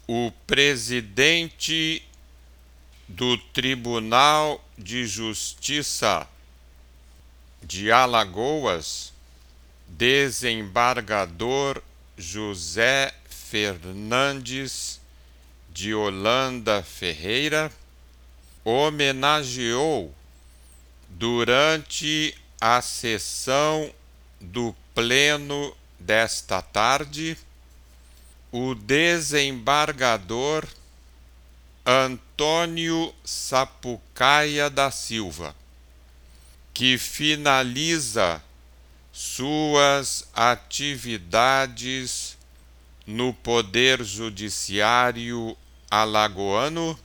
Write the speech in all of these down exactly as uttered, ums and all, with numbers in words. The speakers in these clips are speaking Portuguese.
O presidente do Tribunal de Justiça de Alagoas, desembargador José Fernandes de Holanda Ferreira, homenageou durante a sessão do Pleno desta tarde o desembargador Antônio Sapucaia da Silva, que finaliza suas atividades no Poder Judiciário alagoano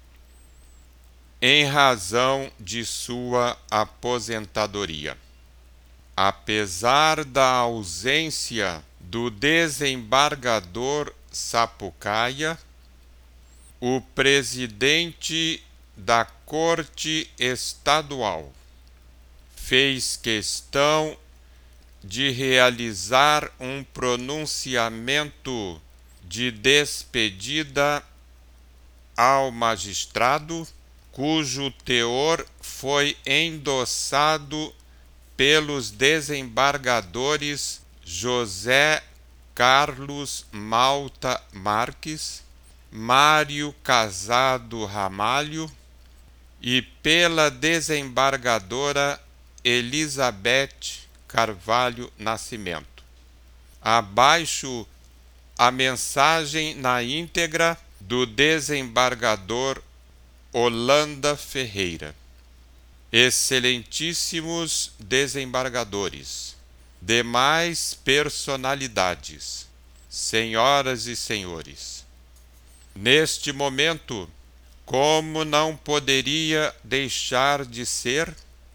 em razão de sua aposentadoria. Apesar da ausência do desembargador Sapucaia, o presidente da Corte Estadual fez questão de realizar um pronunciamento de despedida ao magistrado, cujo teor foi endossado pelos desembargadores José Carlos Malta Marques, Mário Casado Ramalho e pela desembargadora Elizabeth Carvalho Nascimento. Abaixo a mensagem na íntegra do desembargador Holanda Ferreira. Excelentíssimos desembargadores, demais personalidades, senhoras e senhores, neste momento, como não poderia deixar de ser,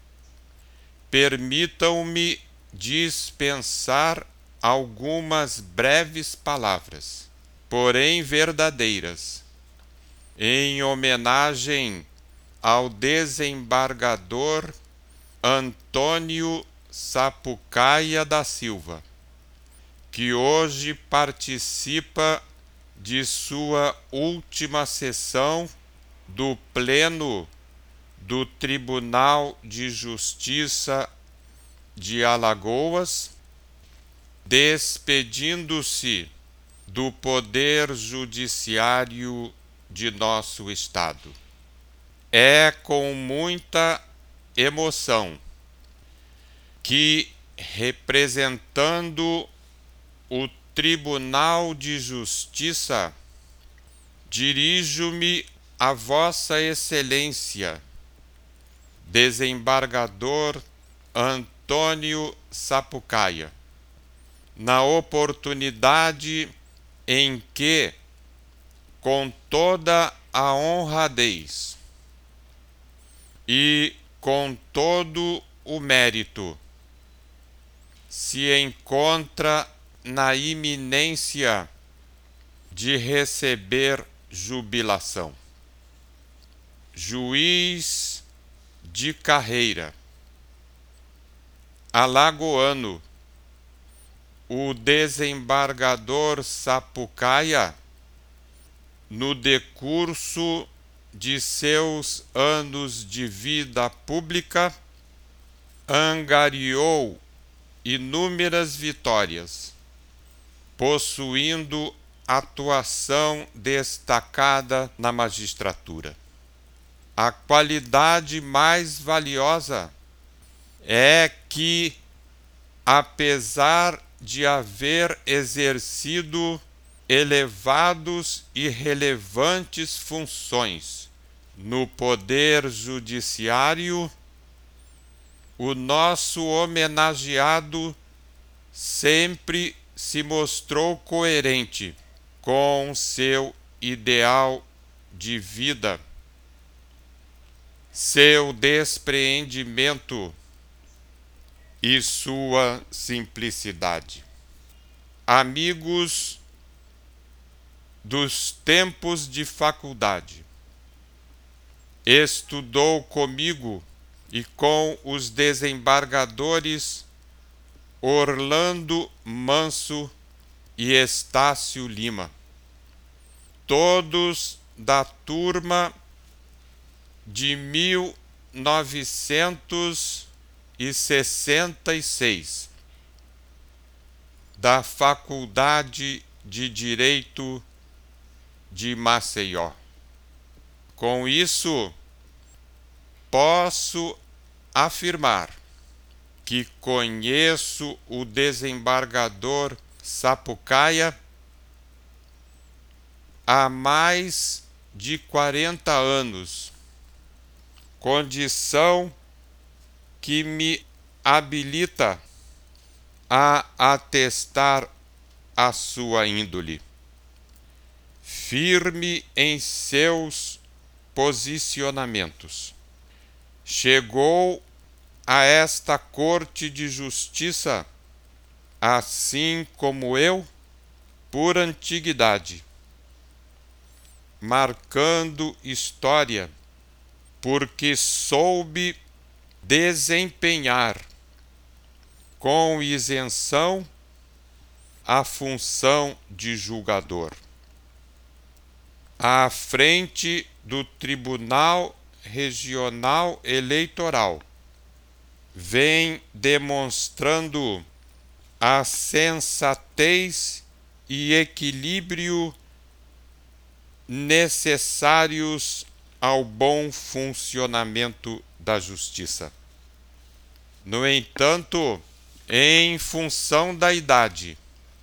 permitam-me dispensar algumas breves palavras, porém verdadeiras, em homenagem ao desembargador Antônio Sapucaia da Silva, que hoje participa de sua última sessão do Pleno do Tribunal de Justiça de Alagoas, despedindo-se do Poder Judiciário de nosso Estado. É com muita emoção que, representando o Tribunal de Justiça, dirijo-me a Vossa Excelência, desembargador Antônio Sapucaia, na oportunidade em que, com toda a honradez e com todo o mérito, se encontra na iminência de receber jubilação. Juiz de carreira, alagoano, o desembargador Sapucaia, no decurso de seus anos de vida pública, angariou inúmeras vitórias, possuindo atuação destacada na magistratura. A qualidade mais valiosa é que, apesar de haver exercido elevados e relevantes funções no Poder Judiciário, o nosso homenageado sempre se mostrou coerente com seu ideal de vida, seu despreendimento e sua simplicidade. Amigos dos tempos de faculdade, estudou comigo e com os desembargadores Orlando Manso e Estácio Lima. todos da turma de mil novecentos e sessenta e seis, da Faculdade de Direito de Maceió. Com isso, posso afirmar que conheço o desembargador Sapucaia há mais de quarenta anos, condição que me habilita a atestar a sua índole, firme em seus posicionamentos. Chegou a esta Corte de Justiça, assim como eu, por antiguidade, marcando história, porque soube desempenhar com isenção a função de julgador. À frente do Tribunal Regional Eleitoral, vem demonstrando a sensatez e equilíbrio necessários ao bom funcionamento da justiça. No entanto, em função da idade,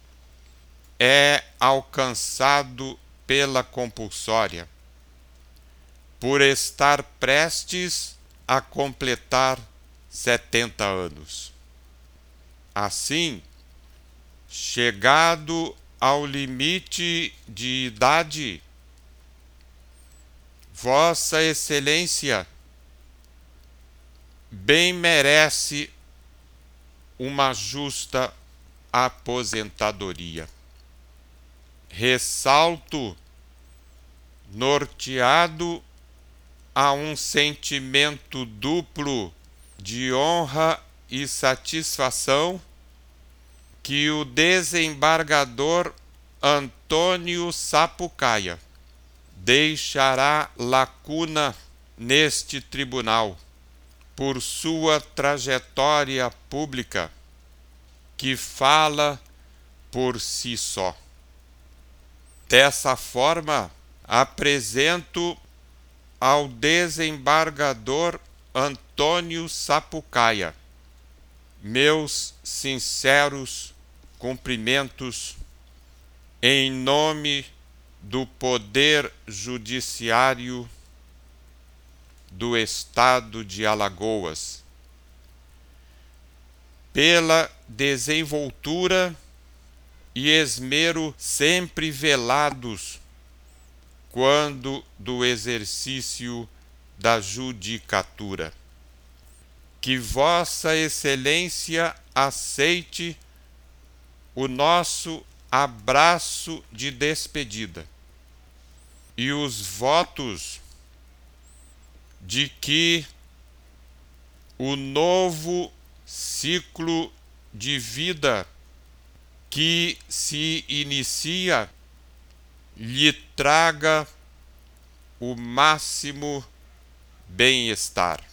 é alcançado pela compulsória, por estar prestes a completar setenta anos. Assim, chegado ao limite de idade, Vossa Excelência bem merece uma justa aposentadoria. Ressalto, norteado a um sentimento duplo de honra e satisfação, que o desembargador Antônio Sapucaia deixará lacuna neste tribunal por sua trajetória pública, que fala por si só. Dessa forma, apresento ao desembargador Antônio Sapucaia meus sinceros cumprimentos em nome do Poder Judiciário do Estado de Alagoas, pela desenvoltura e esmero sempre velados quando do exercício da judicatura. Que Vossa Excelência aceite o nosso abraço de despedida e os votos de que o novo ciclo de vida que se inicia lhe traga o máximo bem-estar.